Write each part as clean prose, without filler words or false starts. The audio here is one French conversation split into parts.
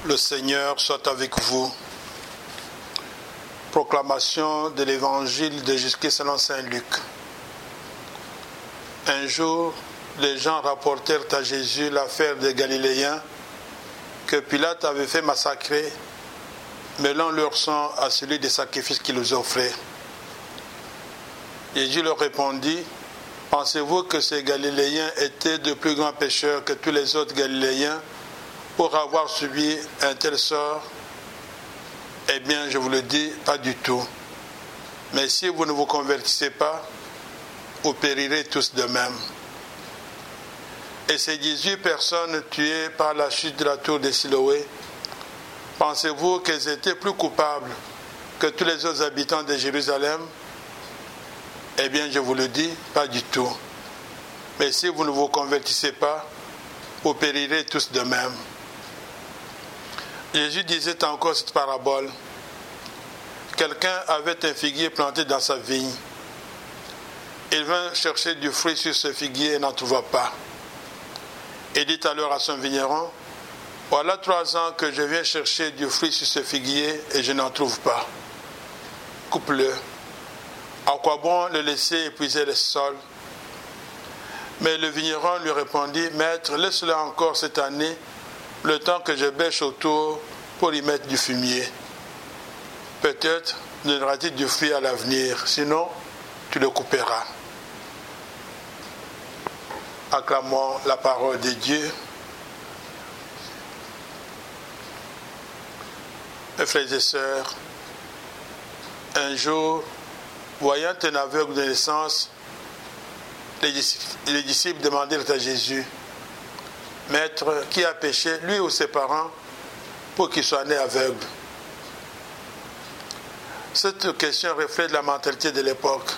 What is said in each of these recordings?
Le Seigneur soit avec vous. Proclamation de l'évangile de Jésus-Christ selon saint Luc. Un jour, les gens rapportèrent à Jésus l'affaire des Galiléens que Pilate avait fait massacrer, mêlant leur sang à celui des sacrifices qu'ils offraient. Jésus leur répondit: pensez-vous que ces Galiléens étaient de plus grands pécheurs que tous les autres Galiléens pour avoir subi un tel sort? Eh bien, je vous le dis, pas du tout. Mais si vous ne vous convertissez pas, vous périrez tous de même. Et ces 18 personnes tuées par la chute de la tour de Siloé, pensez-vous qu'elles étaient plus coupables que tous les autres habitants de Jérusalem? Eh bien, je vous le dis, pas du tout. Mais si vous ne vous convertissez pas, vous périrez tous de même. Jésus disait encore cette parabole. Quelqu'un avait un figuier planté dans sa vigne. Il vint chercher du fruit sur ce figuier et n'en trouva pas. Il dit alors à son vigneron: voilà 3 ans que je viens chercher du fruit sur ce figuier et je n'en trouve pas. Coupe-le. À quoi bon le laisser épuiser le sol? Mais le vigneron lui répondit: maître, laisse-le encore cette année, le temps que je bêche autour pour y mettre du fumier. Peut-être donnera-t-il du fruit à l'avenir, sinon tu le couperas. Acclamons la parole de Dieu. Mes frères et sœurs, un jour, voyant un aveugle de naissance, les disciples demandèrent à Jésus: maître, qui a péché, lui ou ses parents, pour qu'il soit né aveugle? Cette question reflète la mentalité de l'époque.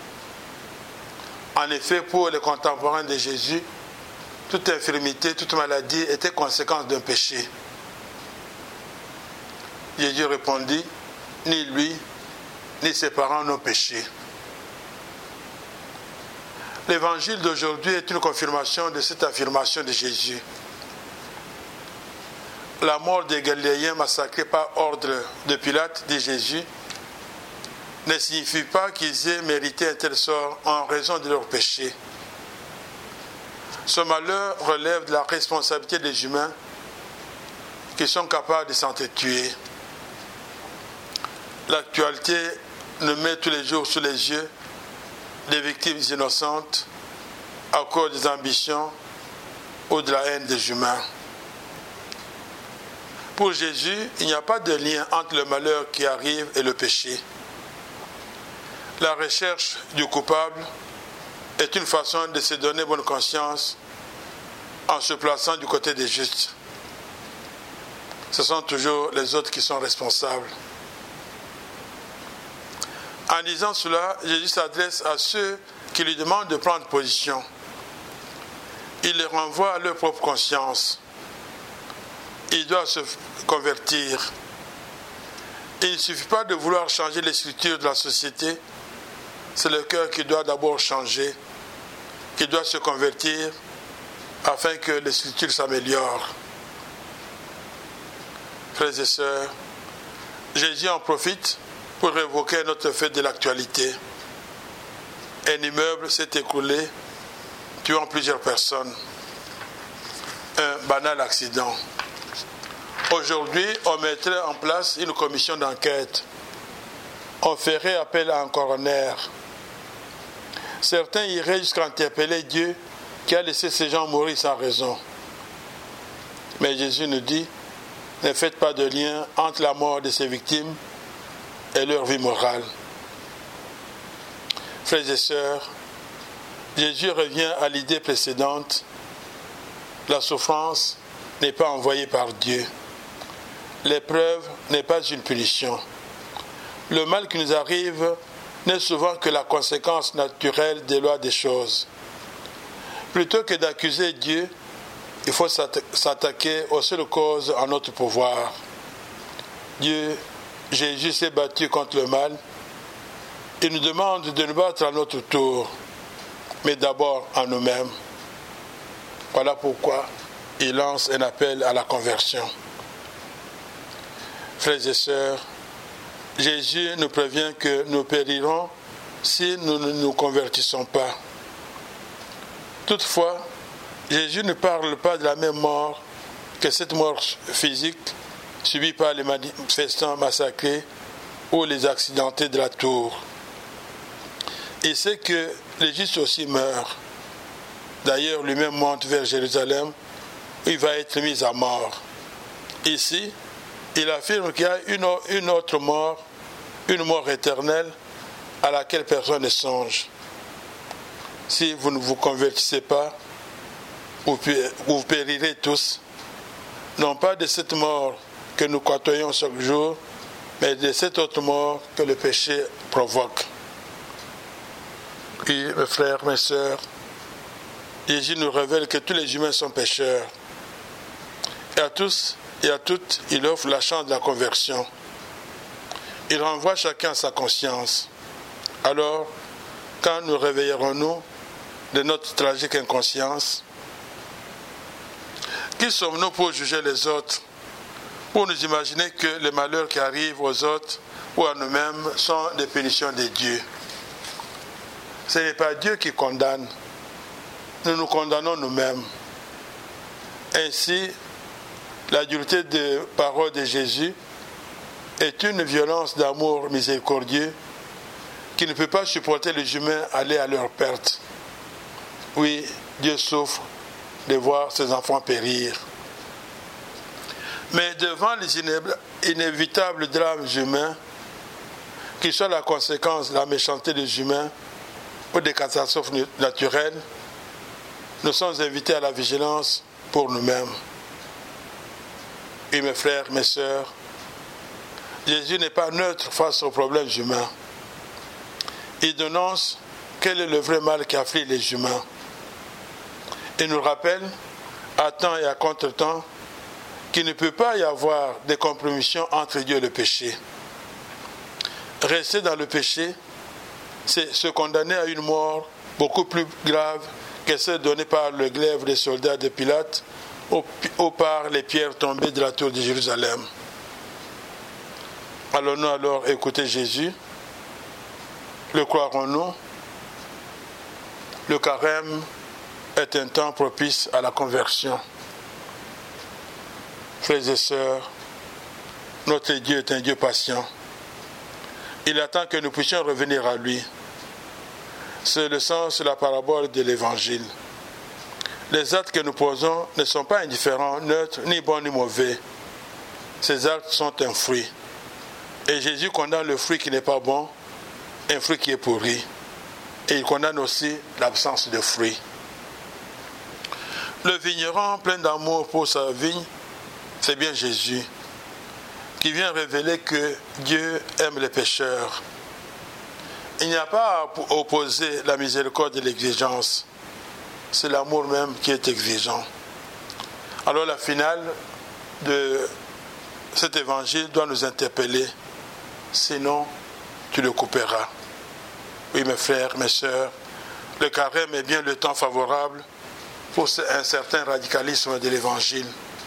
En effet, pour les contemporains de Jésus, toute infirmité, toute maladie était conséquence d'un péché. Jésus répondit: ni lui, ni ses parents n'ont péché. L'évangile d'aujourd'hui est une confirmation de cette affirmation de Jésus. La mort des Galiléens massacrés par ordre de Pilate, dit Jésus, ne signifie pas qu'ils aient mérité un tel sort en raison de leur péché. Ce malheur relève de la responsabilité des humains qui sont capables de s'entretuer. L'actualité nous met tous les jours sous les yeux des victimes innocentes à cause des ambitions ou de la haine des humains. Pour Jésus, il n'y a pas de lien entre le malheur qui arrive et le péché. La recherche du coupable est une façon de se donner bonne conscience en se plaçant du côté des justes. Ce sont toujours les autres qui sont responsables. En disant cela, Jésus s'adresse à ceux qui lui demandent de prendre position. Il les renvoie à leur propre conscience. Ils doivent se convertir. Il ne suffit pas de vouloir changer les structures de la société. C'est le cœur qui doit d'abord changer, qui doit se convertir afin que les structures s'améliorent. Frères et sœurs, Jésus en profite pour évoquer notre fait de l'actualité. Un immeuble s'est écroulé, tuant plusieurs personnes. Un banal accident. Aujourd'hui, on mettrait en place une commission d'enquête. On ferait appel à un coroner. Certains iraient jusqu'à interpeller Dieu qui a laissé ces gens mourir sans raison. Mais Jésus nous dit: ne faites pas de lien entre la mort de ces victimes et leur vie morale. Frères et sœurs, Jésus revient à l'idée précédente. La souffrance n'est pas envoyée par Dieu. L'épreuve n'est pas une punition. Le mal qui nous arrive n'est souvent que la conséquence naturelle des lois des choses. Plutôt que d'accuser Dieu, il faut s'attaquer aux seules causes en notre pouvoir. Jésus s'est battu contre le mal. Il nous demande de nous battre à notre tour, mais d'abord en nous-mêmes. Voilà pourquoi il lance un appel à la conversion. Frères et sœurs, Jésus nous prévient que nous périrons si nous ne nous convertissons pas. Toutefois, Jésus ne parle pas de la même mort que cette mort physique subie par les manifestants massacrés ou les accidentés de la tour. Il sait que les justes aussi meurent. D'ailleurs, lui-même monte vers Jérusalem, où il va être mis à mort. Ici, il affirme qu'il y a une autre mort, une mort éternelle, à laquelle personne ne songe. Si vous ne vous convertissez pas, vous périrez tous, non pas de cette mort que nous côtoyons chaque jour, mais de cette autre mort que le péché provoque. Puis, mes frères, mes sœurs, Jésus nous révèle que tous les humains sont pécheurs. Et à tous et à toutes, il offre la chance de la conversion. Il renvoie chacun à sa conscience. Alors, quand nous réveillerons-nous de notre tragique inconscience? Qui sommes-nous pour juger les autres, pour nous imaginer que les malheurs qui arrivent aux autres ou à nous-mêmes sont des punitions de Dieu? Ce n'est pas Dieu qui condamne, nous nous condamnons nous-mêmes. Ainsi, la dureté de parole de Jésus est une violence d'amour miséricordieux qui ne peut pas supporter les humains aller à leur perte. Oui, Dieu souffre de voir ses enfants périr. Mais devant les inévitables drames humains, qui sont la conséquence de la méchanceté des humains ou des catastrophes naturelles, nous sommes invités à la vigilance pour nous-mêmes. Et mes frères, mes sœurs, Jésus n'est pas neutre face aux problèmes humains. Il dénonce quel est le vrai mal qui afflige les humains. Il nous rappelle, à temps et à contre-temps, qu'il ne peut pas y avoir de compromission entre Dieu et le péché. Rester dans le péché, c'est se condamner à une mort beaucoup plus grave que celle donnée par le glaive des soldats de Pilate ou par les pierres tombées de la tour de Jérusalem. Allons-nous alors écouter Jésus? Le croirons-nous? Le carême est un temps propice à la conversion. Frères et sœurs, notre Dieu est un Dieu patient. Il attend que nous puissions revenir à lui. C'est le sens de la parabole de l'Évangile. Les actes que nous posons ne sont pas indifférents, neutres, ni bons ni mauvais. Ces actes sont un fruit. Et Jésus condamne le fruit qui n'est pas bon, un fruit qui est pourri. Et il condamne aussi l'absence de fruits. Le vigneron plein d'amour pour sa vigne, c'est bien Jésus, qui vient révéler que Dieu aime les pécheurs. Il n'y a pas à opposer la miséricorde et l'exigence. C'est l'amour même qui est exigeant. Alors la finale de cet évangile doit nous interpeller. Sinon, tu le couperas. Oui, mes frères, mes sœurs, le carême est bien le temps favorable pour un certain radicalisme de l'évangile.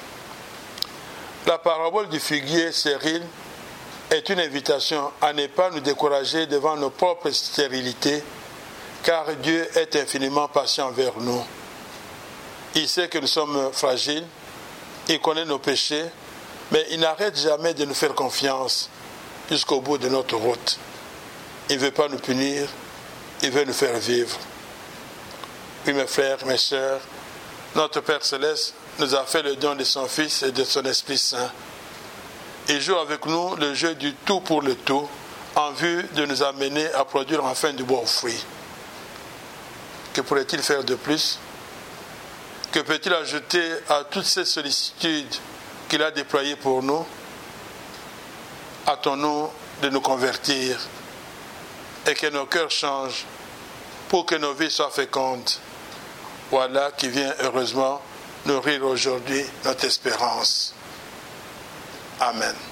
La parabole du figuier stérile est une invitation à ne pas nous décourager devant nos propres stérilités, car Dieu est infiniment patient envers nous. Il sait que nous sommes fragiles, il connaît nos péchés, mais il n'arrête jamais de nous faire confiance jusqu'au bout de notre route. Il ne veut pas nous punir, il veut nous faire vivre. Oui, mes frères, mes sœurs, notre Père Céleste nous a fait le don de son Fils et de son Esprit Saint. Il joue avec nous le jeu du tout pour le tout, en vue de nous amener à produire enfin du bon fruit. Que pourrait-il faire de plus? Que peut-il ajouter à toutes ces sollicitudes qu'il a déployées pour nous? Hâtons-nous de nous convertir et que nos cœurs changent pour que nos vies soient fécondes. Voilà qui vient heureusement nourrir aujourd'hui notre espérance. Amen.